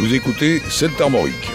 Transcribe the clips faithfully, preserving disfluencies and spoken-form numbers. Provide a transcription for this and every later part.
Vous écoutez Sept Armorique.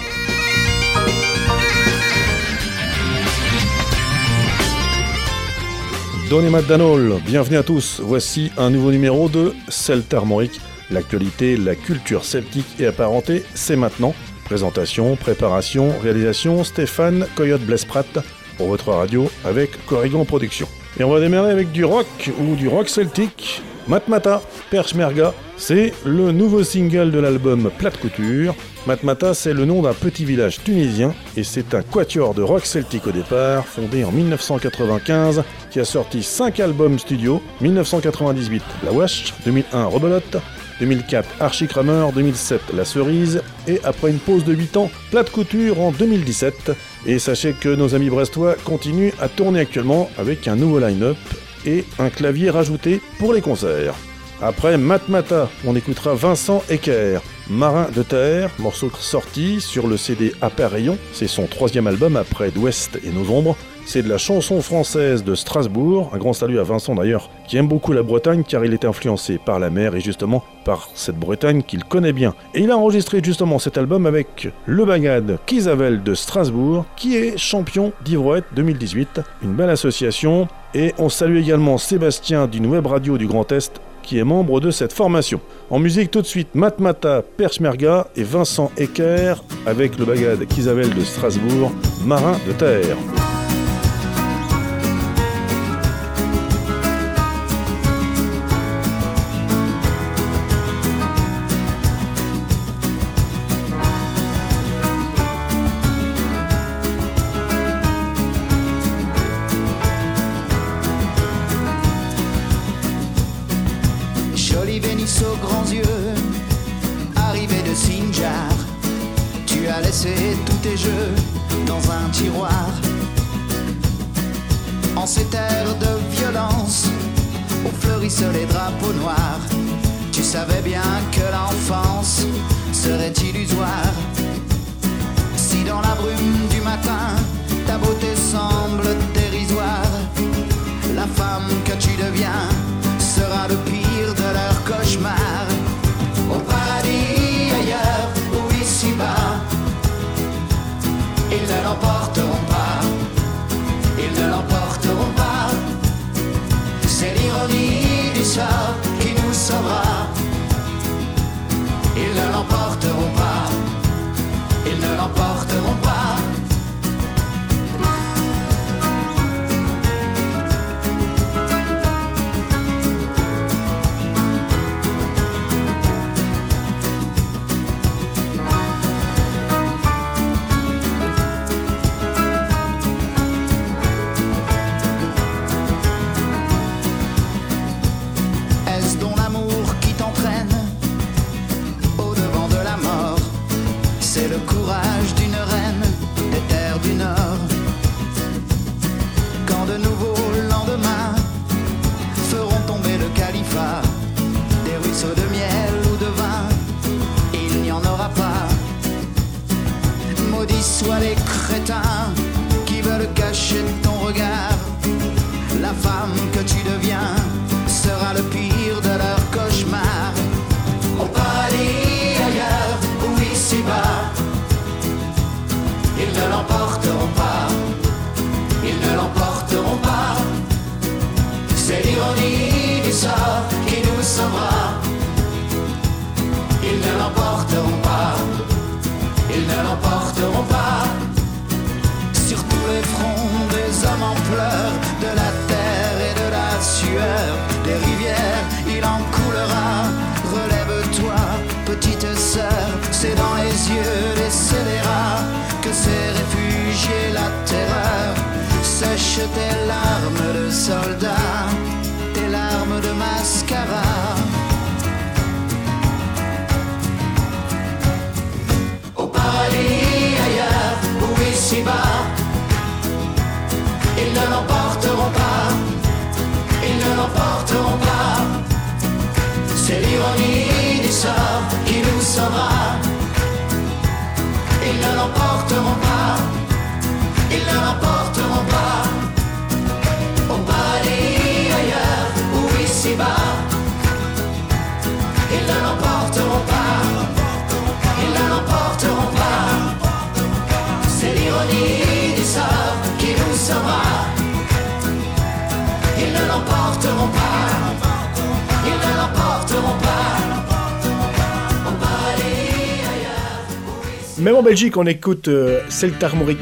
Donny McDonald, bienvenue à tous. Voici un nouveau numéro de Celte Armorique. L'actualité, la culture celtique et apparentée, c'est maintenant. Présentation, préparation, réalisation, Stéphane Coyote-Blesprat pour votre radio avec Corrigan Productions. Et on va démarrer avec du rock ou du rock celtique. Matmata, Peshmerga, c'est le nouveau single de l'album Plate Couture. Matmata, c'est le nom d'un petit village tunisien et c'est un quatuor de rock celtique au départ, fondé en dix-neuf cent quatre-vingt-quinze, qui a sorti cinq albums studio, dix-neuf cent quatre-vingt-dix-huit La Wash, deux mille un Rebelote, deux mille quatre Archie Kramer, deux mille sept La Cerise et après une pause de huit ans, Plate Couture en deux mille dix-sept. Et sachez que nos amis brestois continuent à tourner actuellement avec un nouveau line-up et un clavier rajouté pour les concerts. Après Matmata, on écoutera Vincent Ecker, Marin de terre, morceau sorti sur le C D Apparion, c'est son troisième album après d'Ouest et Nos Ombres. C'est de la chanson française de Strasbourg, un grand salut à Vincent d'ailleurs, qui aime beaucoup la Bretagne car il est influencé par la mer et justement par cette Bretagne qu'il connaît bien. Et il a enregistré justement cet album avec le bagad Kisavel de Strasbourg, qui est champion d'Ivroët deux mille dix-huit, une belle association. Et on salue également Sébastien d'une web radio du Grand Est, qui est membre de cette formation. En musique tout de suite, Matmata, Peshmerga et Vincent Ecker avec le bagad Kisavel de Strasbourg, Marin de terre. Tous tes jeux dans un tiroir. En ces terres de violence où fleurissent les drapeaux noirs, tu savais bien que l'enfance serait illusoire. Si dans la brume du matin ta beauté semble dérisoire, la femme que tu deviens sera le pire de leur cauchemar. Au paradis ailleurs ou ici-bas, ils ne l'emporteront pas, ils ne l'emporteront pas. C'est l'ironie du sort qui nous sauvera. Ils ne l'emporteront pas, ils ne l'emporteront pas. Sois les crétins qui veulent cacher ton regard. La femme que tu deviens sera le pire de leur cauchemar. Au paradis ailleurs ou ici-bas, ils ne l'emporteront pas, ils ne l'emporteront pas. C'est l'ironie du sort qui nous sauvera. Ils ne l'emporteront pas, ils ne l'emporteront pas. Sur tous les fronts des hommes en pleurs, de la terre et de la sueur, des rivières, il en coulera. Relève-toi, petite sœur, c'est dans les yeux des scélérats que s'est réfugiée la terreur. Sèche tes larmes de soldat, tes larmes de mascara. Au paradis ailleurs ou ici-bas, ils ne l'emporteront pas, ils ne l'emporteront pas. C'est l'ironie du sort qui nous sauvera. Ils ne l'emporteront pas, ils ne l'emporteront pas. Au paradis ailleurs ou ici-bas, ils ne l'emporteront pas, ils ne l'emporteront pas. Même en Belgique, on écoute euh, Celtarmoric.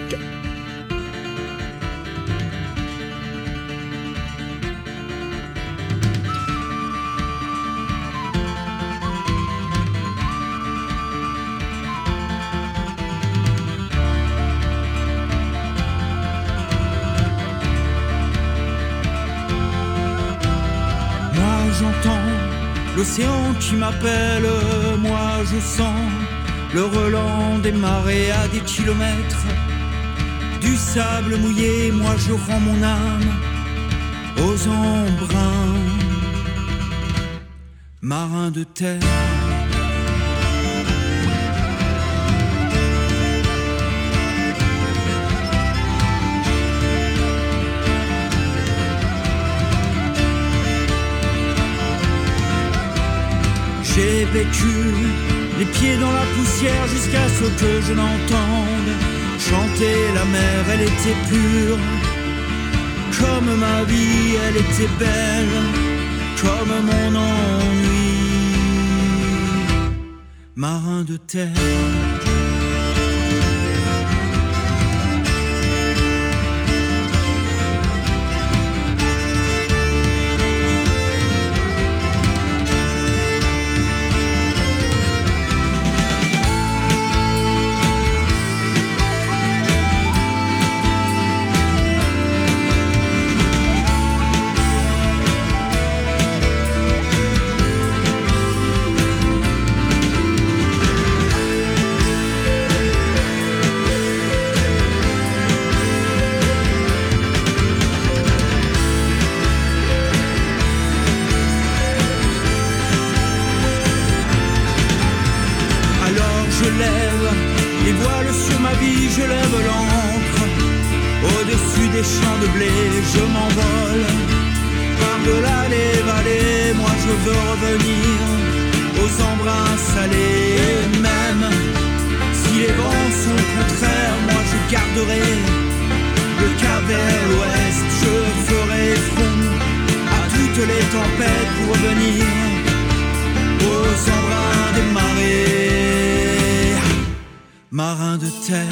L'océan qui m'appelle, moi je sens le relent des marées à des kilomètres. Du sable mouillé, moi je rends mon âme aux embruns. Marin de terre. J'ai vécu les pieds dans la poussière jusqu'à ce que je n'entende chanter la mer, elle était pure. Comme ma vie, elle était belle, comme mon ennui. Marin de terre. Marin de terre.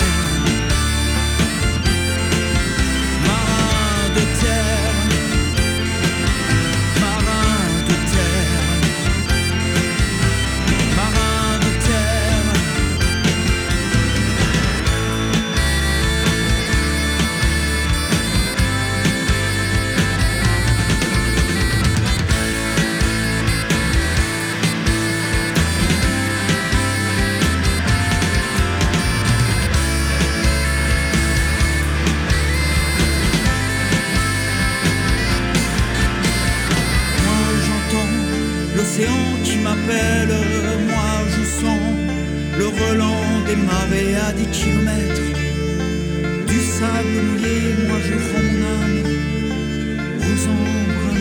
L'océan qui m'appelle, moi je sens le relent des marées à dix kilomètres. Du sable mouillé, moi je rends mon âme aux embruns.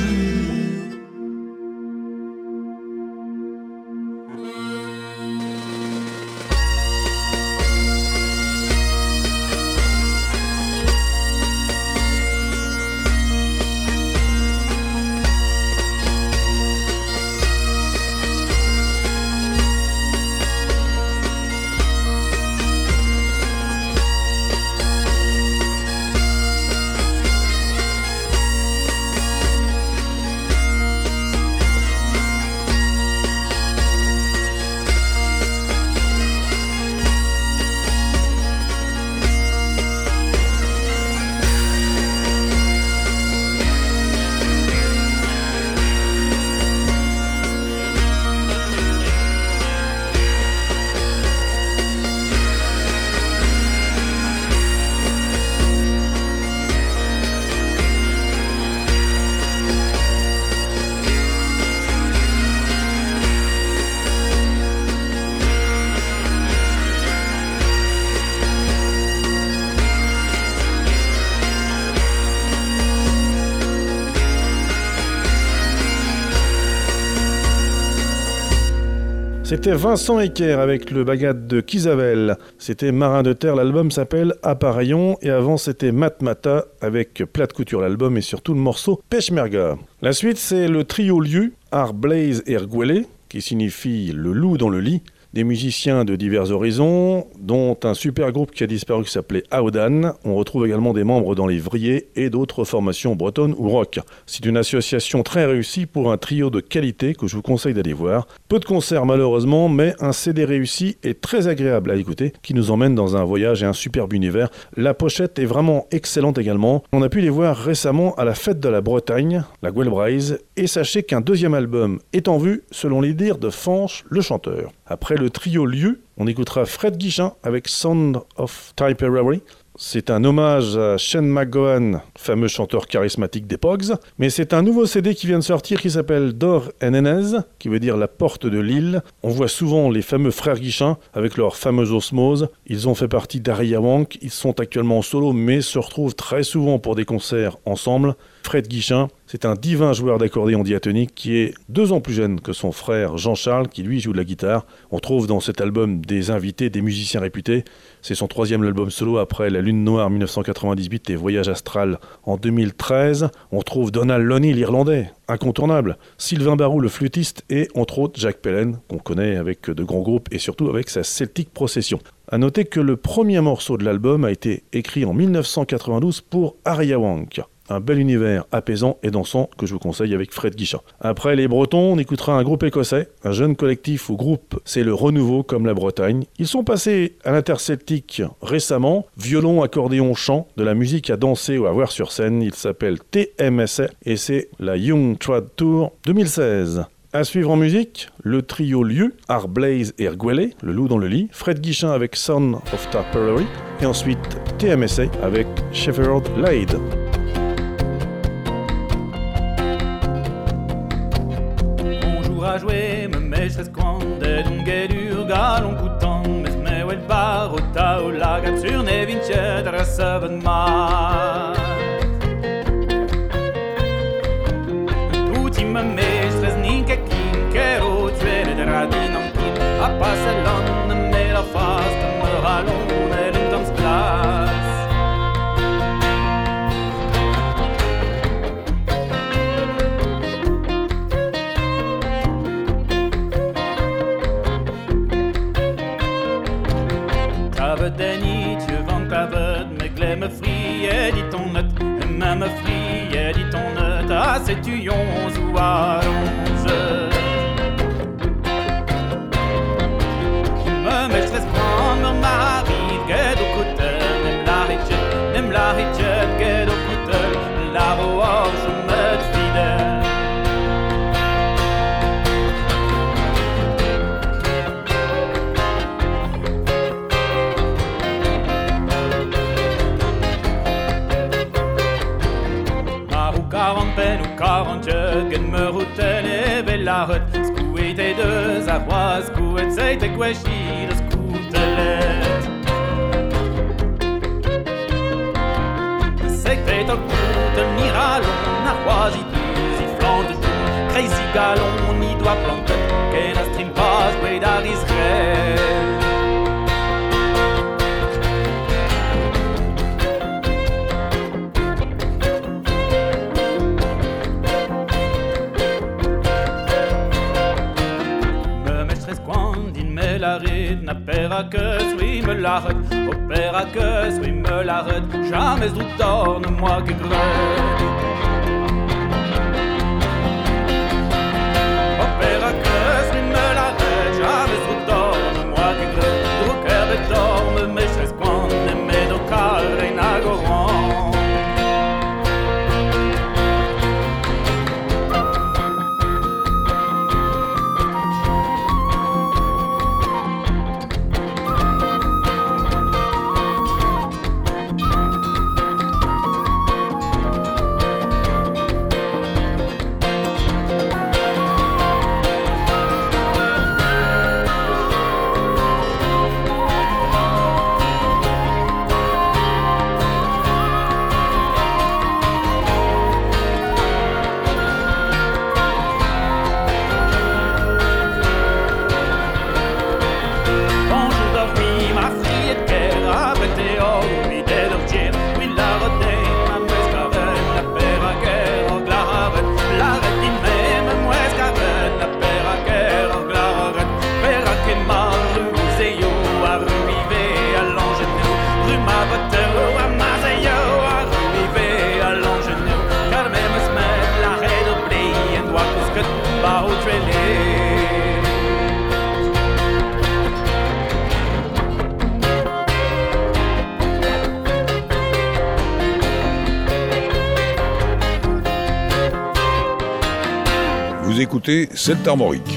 C'était Vincent Ecker avec le bagad de Kizavel. C'était Marin de terre, l'album s'appelle Appareillon. Et avant, c'était Matmata avec Plate Couture, l'album et surtout le morceau Peshmerga. La suite, c'est le trio Liu, Ar Blaze et Erguele, qui signifie le loup dans le lit. Des musiciens de divers horizons, dont un super groupe qui a disparu qui s'appelait Aodan. On retrouve également des membres dans les Vrilliers et d'autres formations bretonnes ou rock. C'est une association très réussie pour un trio de qualité que je vous conseille d'aller voir. Peu de concerts malheureusement, mais un C D réussi et très agréable à écouter, qui nous emmène dans un voyage et un superbe univers. La pochette est vraiment excellente également. On a pu les voir récemment à la fête de la Bretagne, la Gwelbraise, et sachez qu'un deuxième album est en vue, selon les dires de Fanche, le chanteur. Après le trio Lieu, on écoutera Fred Guichin avec Sound of Tipperary. C'est un hommage à Shane McGowan, fameux chanteur charismatique des Pogs, mais c'est un nouveau C D qui vient de sortir qui s'appelle Door and Enez, qui veut dire la porte de l'île. On voit souvent les fameux frères Guichin avec leur fameuse osmose. Ils ont fait partie d'Ariawank, ils sont actuellement en solo mais se retrouvent très souvent pour des concerts ensemble. Fred Guichin, c'est un divin joueur d'accordéon diatonique qui est deux ans plus jeune que son frère Jean-Charles, qui lui joue de la guitare. On trouve dans cet album des invités, des musiciens réputés. C'est son troisième album solo après La Lune Noire mille neuf cent quatre-vingt-dix-huit et Voyage Astral en deux mille treize. On trouve Donald Loney, l'Irlandais, incontournable, Sylvain Barou, le flûtiste, et entre autres Jack Pellen, qu'on connaît avec de grands groupes et surtout avec sa Celtic Procession. A noter que le premier morceau de l'album a été écrit en mille neuf cent quatre-vingt-douze pour Ariawank. Un bel univers apaisant et dansant que je vous conseille avec Fred Guichin. Après les Bretons, on écoutera un groupe écossais, un jeune collectif ou groupe, c'est le renouveau comme la Bretagne. Ils sont passés à l'interceltique récemment, violon, accordéon, chant, de la musique à danser ou à voir sur scène. Il s'appelle T M S A et c'est la Young Trad Tour deux mille seize. À suivre en musique, le trio Lieu, Art Blaze et Erguele, le loup dans le lit, Fred Guichin avec Son of Tipperary et ensuite T M S A avec Shepherd Lade. A jouer, me meistres quande dungedur galon coutant, mes me wel barota o lagat sur ne vince der seven mar. Tutti me meistres ninke kinke o tuere der radin antin, a passelon me la fast me rallon er in dans glas. Denny, tu vends ta veuve, me glais me friait, dit ton note, et même me friait, dit ton note, ah c'est tu onze ou à onze. Me maîtresse prend, me marie, guette au couteau, même la richette, même la richette, guette au couteau, la roue, je me fidèle. Quarante peine ou quarante jeux, me routelle et bellarde, scouet et deux arrois, scouet, c'est tes questions, le scoutelet. C'est que t'es au coup de niralon, arrois, y deux, y flanc de tout, crazy galon, y doit planter, qu'est la stream passe, ouais, d'Israël. N'appera que suis me l'arrête, opéra que suis me l'arrête, jamais d'outorne moi que grette. Opéra que suis me l'arrête, jamais d'outorne moi que grette. Drucker bedorme, mais je squande, mais do calre in agoran. écoutez Celte Armorique.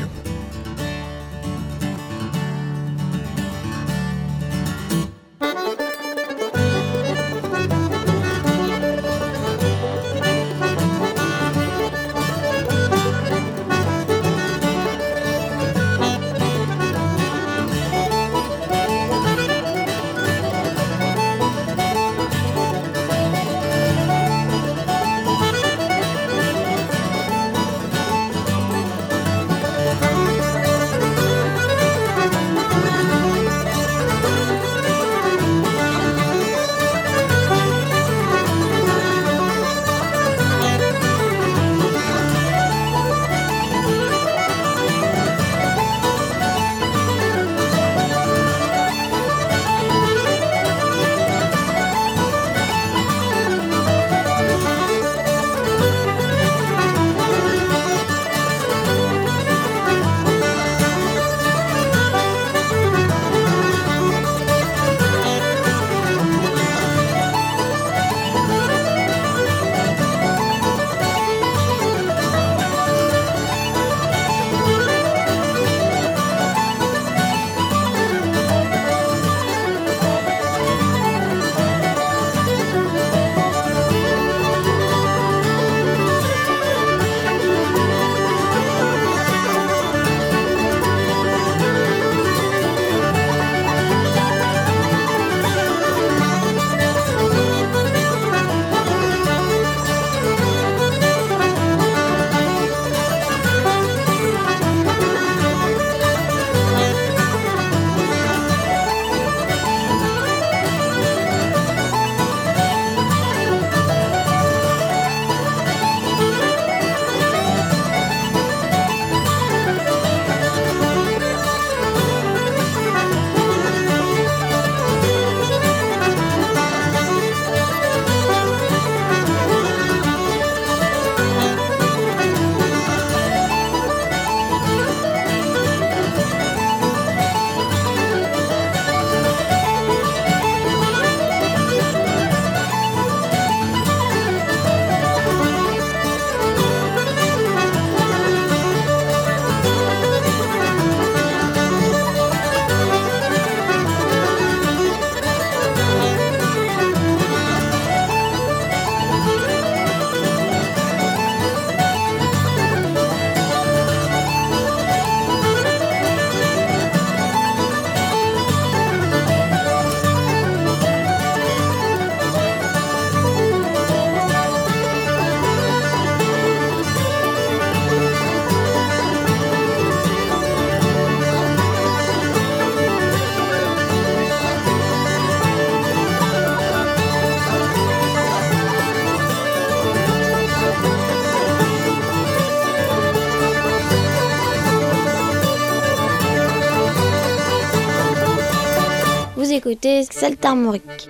Vous écoutez Celte Armorique.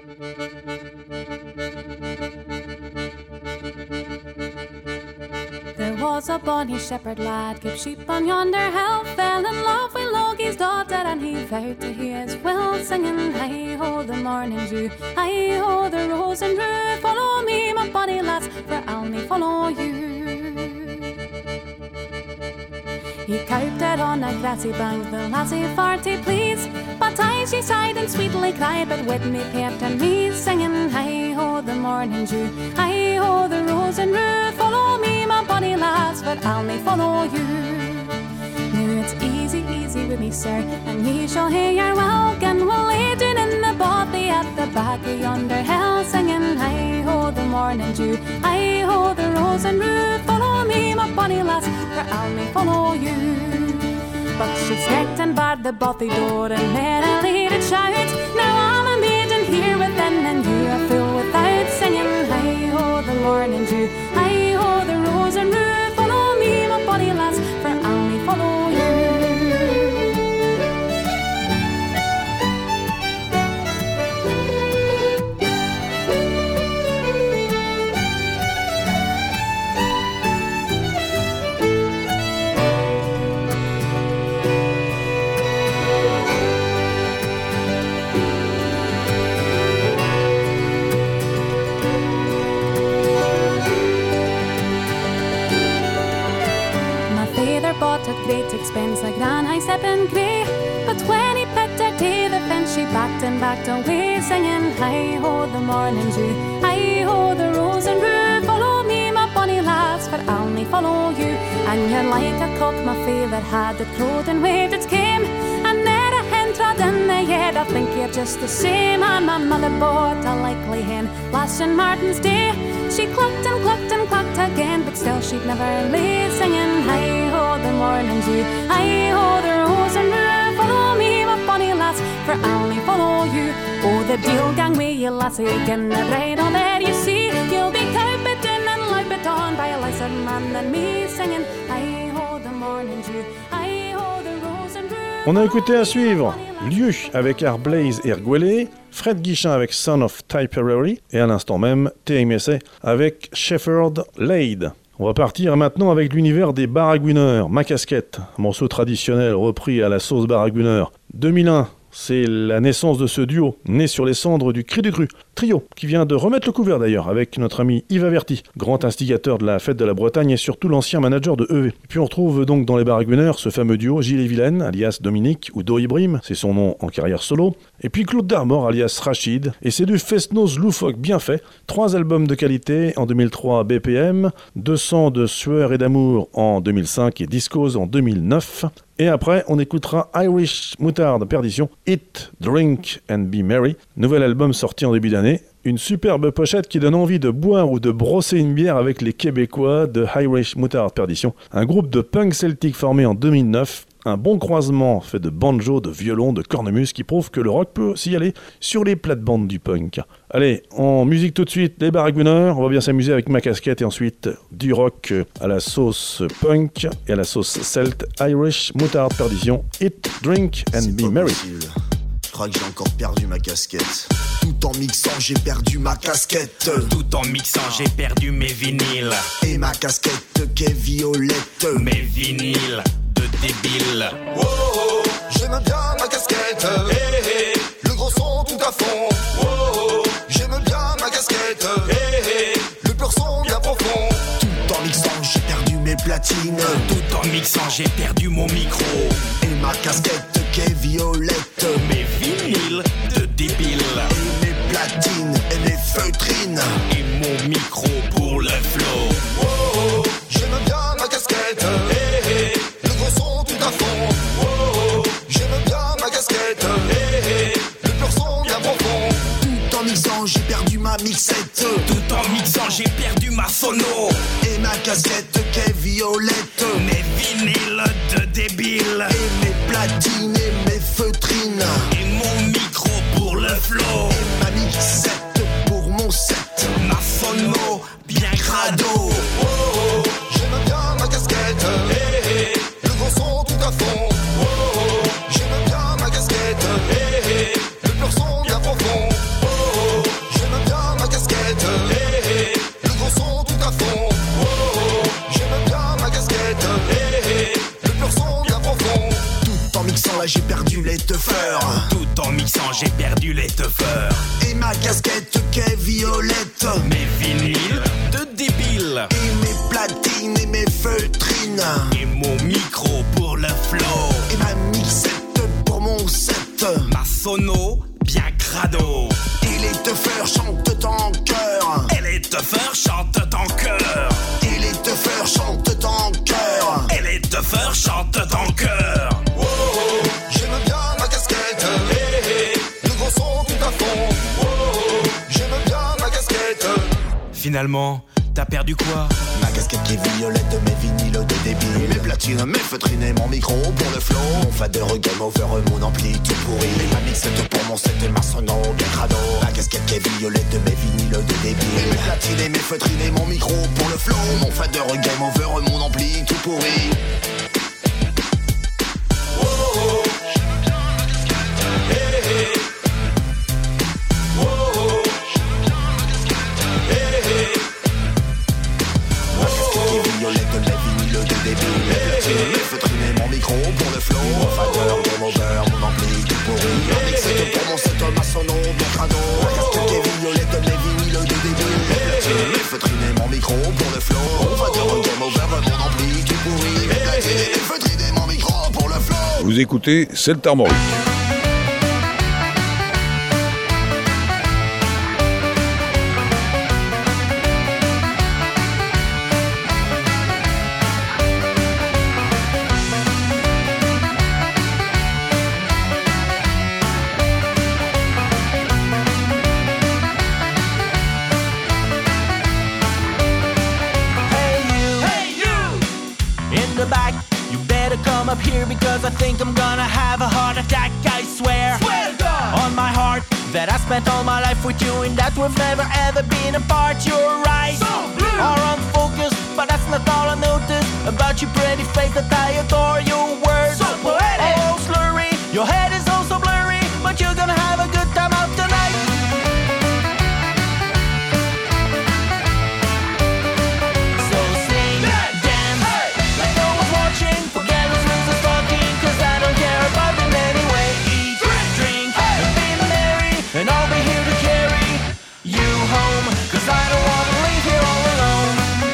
There was a bonny shepherd lad, kept sheep on yonder hill, fell in love with Logie's daughter, and he vowed to hear his will, singing, hi-ho, the morning dew, hi-ho, the rose and rue, follow me, my bonny lass, for I'll me follow you. He coped out on a grassy bank, the lassie for to please, but I she sighed and sweetly cried, but with me pept and me, singing, hi-ho, the morning dew, hi-ho, the rose and rue, follow me, my bonny lass, but I'll me follow you. Now it's easy, easy with me, sir, and ye shall hear your welcome. We'll lay down in the bothy at the back of yonder hill, singing, hi-ho, the morning dew, hi-ho, the rose and rue, follow me, my bonny lass, for I'll me follow you. But she skirked and barred the bothy door and made a leaded shout, now I'm a maiden here within, and you a fool without, singing, hi-ho, the morning dew, hi-ho, the rose and rue, follow me, my bonny lass, for I'll me follow you. been grey. But when he picked her teeth, then she backed and backed away, singing, hi-ho, the morning dew, hi-ho, the rose and rue. Follow me, my bonny lass, for I'll only follow you. And you're like a cock, my favourite had the crowed and waved its came. And ne'er a hen trod in the yard, I think you're just the same. And my mother bought a likely hen last Saint Martin's Day. She clucked and clucked and clucked again, but still she'd never lay, singing, hi-ho, the morning dew, hi-ho, the rose and rue. Follow me, my bonny lass, for I'll only follow you. Oh, the deal gang me, you lassie, in the bridle there you see. You'll be cowbit in and loupit on by a licer man than me, singing, hi-ho, the morning dew, hi-ho, the rose and rue. On a écouté à suivre Liu avec Air Blaze et Erguele, Fred Guichin avec Son of Tipperary et à l'instant même T M S A avec Shepherd Lade. On va partir maintenant avec l'univers des Baragouineurs, Ma Casquette, morceau traditionnel repris à la sauce Baragouineur. deux mille un, c'est la naissance de ce duo, né sur les cendres du Cri du Cru. Trio, qui vient de remettre le couvert d'ailleurs, avec notre ami Yves Averty, grand instigateur de la fête de la Bretagne et surtout l'ancien manager de E V. Puis on retrouve donc dans les Baragouineurs ce fameux duo Gilles et Vilaine, alias Dominique, ou Doibrim, c'est son nom en carrière solo. Et puis Claude Darmor, alias Rachid, et c'est du fest-noz loufoque bien fait. Trois albums de qualité en deux mille trois, B P M, deux cents de sueur et d'amour en deux mille cinq et Discos en deux mille neuf. Et après, on écoutera Irish Moutarde Perdition, Eat, Drink and Be Merry, nouvel album sorti en début d'année. Une superbe pochette qui donne envie de boire ou de brosser une bière avec les Québécois de Irish Moutarde Perdition, un groupe de punk celtique formé en deux mille neuf. Un bon croisement fait de banjo, de violon, de cornemuse qui prouve que le rock peut aussi aller sur les plates-bandes du punk. Allez, en musique tout de suite, les Baragouineurs, on va bien s'amuser avec Ma Casquette et ensuite du rock à la sauce punk et à la sauce celte, Irish Moutarde Perdition, Eat, Drink and Be Merry. Je crois que j'ai encore perdu ma casquette. Tout en mixant, j'ai perdu ma casquette. Tout en mixant, j'ai perdu mes vinyles. Et ma casquette qui est violette. Mes vinyles de débile. Oh, oh, j'aime bien ma casquette. Hey, hey, le gros son tout à fond. Oh, oh, j'aime bien ma casquette. Hey, hey, le pur son bien profond. Tout en mixant, j'ai perdu mes platines. Tout en mixant, j'ai perdu mon micro. Et ma casquette qui est violette. Mes vinyles de débile. Et mes platines et mes feutrines. Et mon micro pour le flow. Oh, oh, j'aime bien ma casquette. Hey, hey, le gros son tout à fond. Oh, oh, j'aime bien ma casquette. Hey, hey, le pur son bien profond. Tout en mixant, j'ai perdu ma mixette. Tout en mixant, j'ai perdu ma sono. Et ma casquette qui est violette. Mes vinyles de débile. Et mes platines et mes feutrines. Et mon micro pour le flow. Et ma mixette pour mon set. Ma sono bien crado. Oh, oh, j'aime bien ma casquette. Hey, hey, le gros son tout à fond. Oh, oh, j'aime bien ma casquette. Hey, hey, le pur son bien profond. Oh, oh, j'aime bien ma casquette. Hey, hey, le gros son tout à fond. Oh, oh, j'aime bien ma casquette. Hey, hey, le pur son bien profond. Tout en mixant là j'ai perdu les teufeurs. Tout en mixant j'ai perdu les teufeurs. Et ma casquette qui est violette. Mes vinyles de débile. Et mes platines et mes feutrines. Et mon micro pour le flow. Et ma mixette pour mon set. Ma sono bien crado. Et les teufeurs chantent en chœur. Et les teufeurs chantent en chœur. Et les teufeurs chantent en chœur. Et les teufeurs chantent en chœur. Oh, oh, j'aime bien ma casquette. Hey, hey, le gros son tout à fond. Oh, oh, j'aime bien ma casquette. Finalement, t'as perdu quoi? Ma casquette qui est violette, mes vinyles de débile. Mes platines, mes feutrines et mon micro pour le flow. Mon fader, game over, mon ampli tout pourri. Ma mixette pour mon set et ma sono bien crado. Ma casquette qui est violette, mes vinyles de débile. Mes platines et mes feutrines et mon micro pour le flow. Mon fader, game over, mon ampli tout pourri. Oh, oh, j'aime bien ma casquette. Hey, hey. Oh, oh, j'aime bien ma casquette. Hey, hey. Ma casquette qui est violette, mes vinyles de débile. Mes platines, mes feutrines et mon micro pour le flow. Mon fader, game over, mon ampli tout pourri. Ma mixette pour mon set, ma sono bien crado. Ma casquette qui est violette, mes vinyles de débile. Mes platines, mes feutrines et mon micro pour le flow. Mon fader, game over, mon ampli tout pourri. Mes platines Vous écoutez Celte Armorique. Up here because I think I'm gonna have a heart attack, I swear, swear to God, on my heart that I spent all my life with you and that we've never ever been apart. You're right, so blue, or unfocused, but that's not all I noticed about your pretty face that I adore. Your words, so poetic, oh slurry, your head is also blurry, but you're gonna have a good time out tonight. So sing, dance, hey, like no one's watching, forget and I'll be here to carry you home, cause I don't wanna leave here all alone.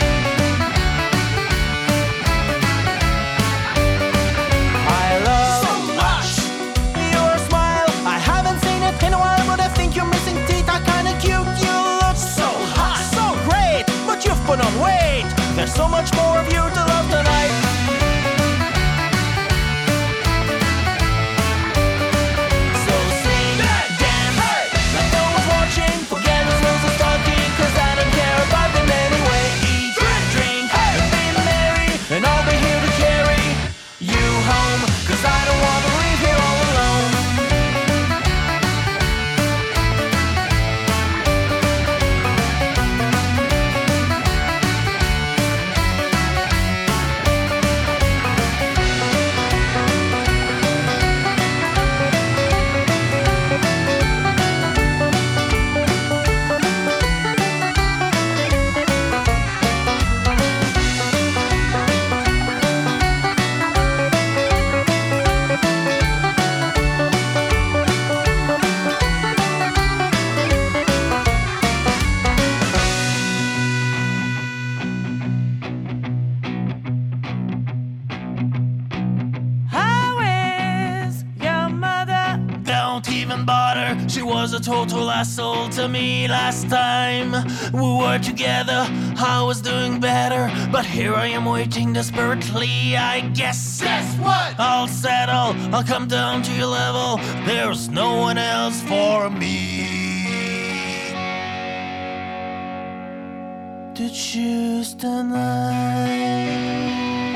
I love so much your smile, I haven't seen it in a while, but I think your missing teeth are kinda cute. You look so hot, so great, but you've put on weight. There's so much more of you to love tonight. And I'll be here to carry you home, cause I don't want to leave here all alone. She was a total asshole to me last time we were together. I was doing better, but here I am waiting desperately. I guess, guess what? I'll settle, I'll come down to your level. There's no one else for me to choose tonight.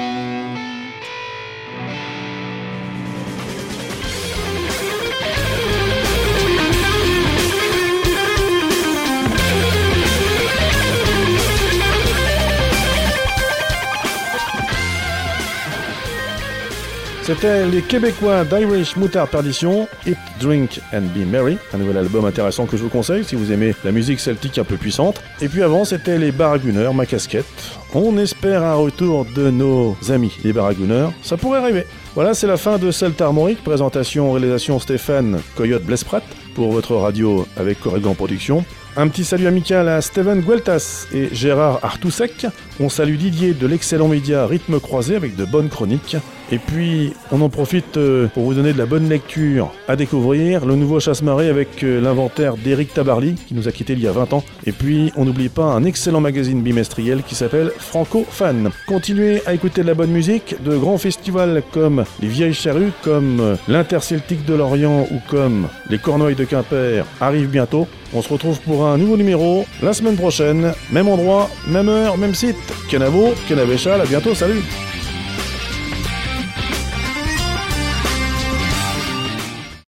C'était les Québécois d'Irish Moutard Perdition, Eat, Drink and Be Merry, un nouvel album intéressant que je vous conseille si vous aimez la musique celtique un peu puissante. Et puis avant, c'était les Barragooners, Ma Casquette. On espère un retour de nos amis, les Barragooners. Ça pourrait arriver. Voilà, c'est la fin de Celte Armorique. Présentation, réalisation Stéphane Coyote Blesprat pour votre radio avec Corrigan Production. Un petit salut amical à Steven Gueltas et Gérard Artousek. On salue Didier de l'excellent média Rythme Croisé avec de bonnes chroniques. Et puis, on en profite pour vous donner de la bonne lecture à découvrir. Le nouveau Chasse-Marée avec l'inventaire d'Éric Tabarly, qui nous a quittés il y a vingt ans. Et puis, on n'oublie pas un excellent magazine bimestriel qui s'appelle Franco Fan. Continuez à écouter de la bonne musique. De grands festivals comme les Vieilles Charrues, comme l'Interceltique de Lorient ou comme les Cornouailles de Quimper arrivent bientôt. On se retrouve pour un nouveau numéro la semaine prochaine. Même endroit, même heure, même site. Canavo, Canavéchal, à bientôt, salut!